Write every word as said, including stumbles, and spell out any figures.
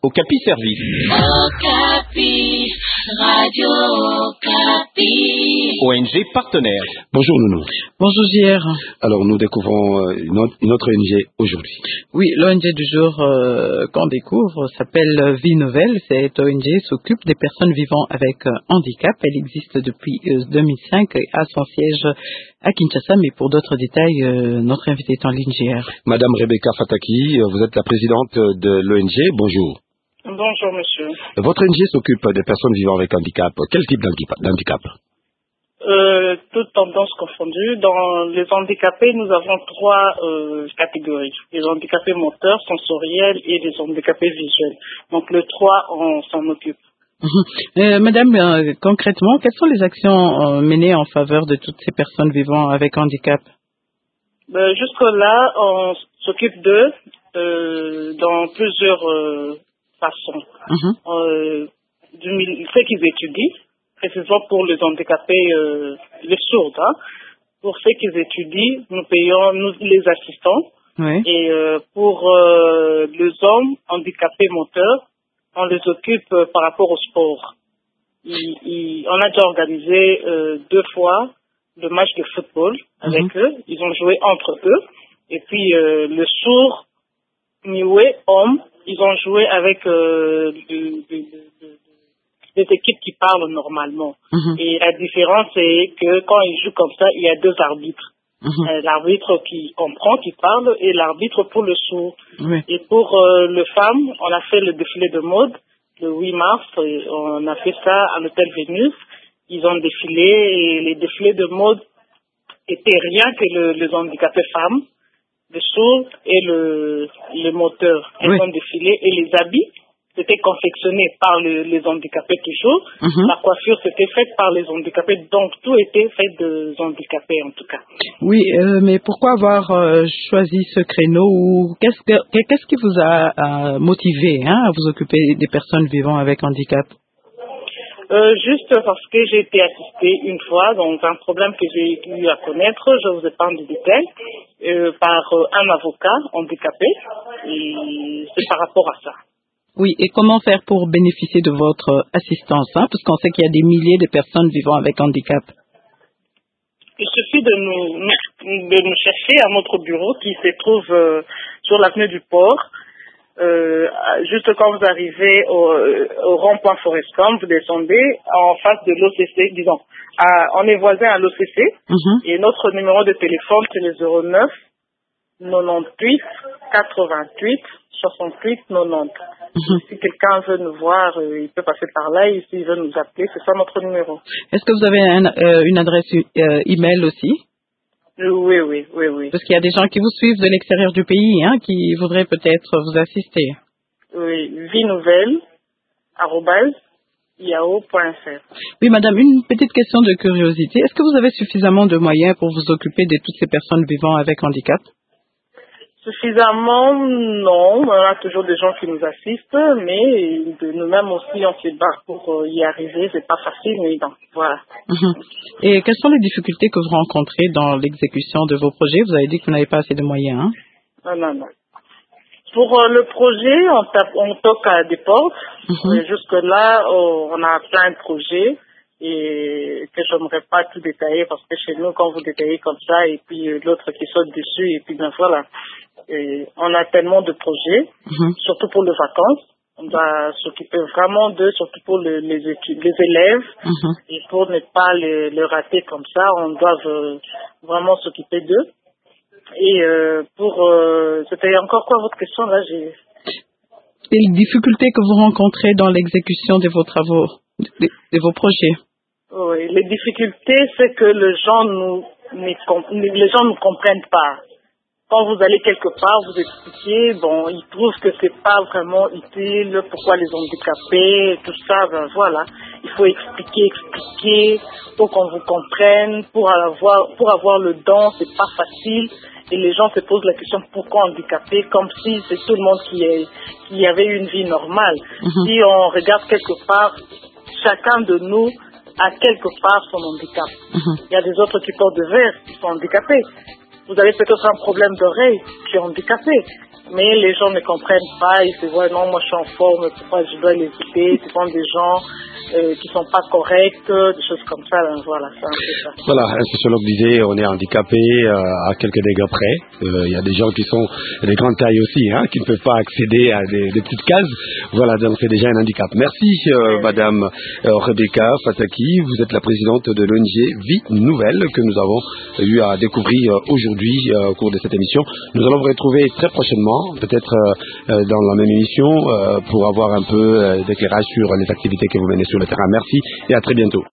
Okapi Service. Okapi, Radio Okapi. O N G partenaire. Bonjour Nounou. Bonjour J R. Alors nous découvrons euh, une, autre, une autre O N G aujourd'hui. Oui, l'O N G du jour euh, qu'on découvre s'appelle Vie Nouvelle. Cette O N G s'occupe des personnes vivant avec euh, handicap. Elle existe depuis euh, deux mille cinq et a son siège à Kinshasa. Mais pour d'autres détails, euh, notre invité est en ligne J R. Madame Rebecca Fataki, vous êtes la présidente de l'O N G. Bonjour. Bonjour monsieur. Votre O N G s'occupe des personnes vivant avec handicap. Quel type d'handicap? Euh, toutes tendances confondues. Dans les handicapés, nous avons trois euh, catégories. Les handicapés moteurs, sensoriels et les handicapés visuels. Donc le trois, on s'en occupe. Mmh. Euh, Madame, euh, concrètement, quelles sont les actions euh, menées en faveur de toutes ces personnes vivant avec handicap? Ben, jusque-là, on s'occupe d'eux euh, dans plusieurs euh, façons. Mmh. Euh, du fait qu'ils étudient, précisément pour les handicapés, euh, les sourds, hein. Pour ceux qui étudient, nous payons, nous les assistons. Oui. Et euh, pour euh, les hommes handicapés moteurs, on les occupe euh, par rapport au sport. Il, il, on a déjà organisé euh, deux fois le match de football avec mm-hmm. eux. Ils ont joué entre eux. Et puis euh, le sourd, Niwe, homme, ils ont joué avec euh, de, de, de, de, des équipes qui parlent normalement. Mm-hmm. Et la différence, c'est que quand ils jouent comme ça, il y a deux arbitres. Mm-hmm. Euh, l'arbitre qui comprend, qui parle, et l'arbitre pour le sourd. Oui. Et pour euh, les femmes, on a fait le défilé de mode le huit mars. On a fait ça à l'hôtel Vénus. Ils ont défilé et les défilés de mode étaient rien que le, les handicapés femmes, le sourd et le, le moteur. Elles oui. ont défilé et les habits c'était confectionné par le, les handicapés toujours. Mm-hmm. La coiffure, c'était faite par les handicapés. Donc, tout était fait des handicapés, en tout cas. Oui, euh, mais pourquoi avoir euh, choisi ce créneau ou qu'est-ce, que, qu'est-ce qui vous a, a motivé hein, à vous occuper des personnes vivant avec handicap? Euh, juste parce que j'ai été assistée une fois dans un problème que j'ai eu à connaître, je vous épargne du détail, euh, par euh, un avocat handicapé. Et c'est par rapport à ça. Oui, et comment faire pour bénéficier de votre assistance, hein, parce qu'on sait qu'il y a des milliers de personnes vivant avec handicap. Il suffit de nous, de nous chercher à notre bureau qui se trouve euh, sur l'avenue du Port. Euh, juste quand vous arrivez au, au rond-point Forescom, vous descendez en face de l'O C C, disons. À, on est voisin à l'O C C, mm-hmm. Et notre numéro de téléphone, c'est le zéro neuf quatre-vingt-huit quatre-vingt-huit soixante-huit quatre-vingt-dix. Mm-hmm. Si quelqu'un veut nous voir, euh, il peut passer par là. Et s'il veut nous appeler, c'est ça notre numéro. Est-ce que vous avez un, euh, une adresse euh, email aussi? Oui, oui, oui, oui. Parce qu'il y a des gens qui vous suivent de l'extérieur du pays, hein, qui voudraient peut-être vous assister. Oui, vie nouvelle arobase yahoo point f r. Oui, madame, une petite question de curiosité. Est-ce que vous avez suffisamment de moyens pour vous occuper de toutes ces personnes vivant avec handicap? Suffisamment, non. On a toujours des gens qui nous assistent, mais de nous-mêmes aussi, on se bat pour y arriver. C'est pas facile, mais non. Voilà. Mm-hmm. Et quelles sont les difficultés que vous rencontrez dans l'exécution de vos projets? Vous avez dit que vous n'avez pas assez de moyens, hein? Non, non, non. Pour euh, le projet, on, tape, on toque à des portes. Mm-hmm. Jusque-là, oh, on a plein de projets. Et que je n'aimerais pas tout détailler parce que chez nous, quand vous détaillez comme ça, et puis euh, l'autre qui saute dessus, et puis ben voilà. Et on a tellement de projets, mm-hmm. surtout pour les vacances. On doit s'occuper vraiment d'eux, surtout pour le, les études, les élèves. Mm-hmm. Et pour ne pas les, les rater comme ça, on doit euh, vraiment s'occuper d'eux. Et euh, pour... Euh, c'était encore quoi votre question là j'ai... Et les difficultés que vous rencontrez dans l'exécution de vos travaux, de, de vos projets? Oui, les difficultés, c'est que les gens nous, les gens ne comprennent pas. Quand vous allez quelque part, vous expliquez, bon, ils trouvent que c'est pas vraiment utile, pourquoi les handicapés, tout ça, ben voilà. Il faut expliquer, expliquer, pour qu'on vous comprenne, pour avoir, pour avoir le don, c'est pas facile. Et les gens se posent la question, pourquoi handicapé, comme si c'est tout le monde qui, est, qui avait une vie normale. Mm-hmm. Si on regarde quelque part, chacun de nous a quelque part son handicap. Mm-hmm. Il y a des autres qui portent de verre, qui sont handicapés. Vous avez peut-être un problème d'oreille qui est handicapé. mais les gens ne comprennent pas, ils se voient, non, moi je suis en forme, pourquoi je dois les aider, ce sont des gens euh, qui sont pas corrects, des choses comme ça, ben, voilà, c'est un peu ça. Voilà, un sociologue disait, on est handicapé euh, à quelques dégâts près, il euh, y a des gens qui sont des grandes tailles aussi, hein, qui ne peuvent pas accéder à des, des petites cases, voilà, donc c'est déjà un handicap. Merci euh, oui. Madame euh, Rebecca Fataki, vous êtes la présidente de l'O N G Vie Nouvelle que nous avons eu à découvrir euh, aujourd'hui euh, au cours de cette émission. Nous allons vous retrouver très prochainement, peut-être euh, euh, dans la même émission, euh, pour avoir un peu euh, d'éclairage sur les activités que vous menez sur le terrain. Merci et à très bientôt.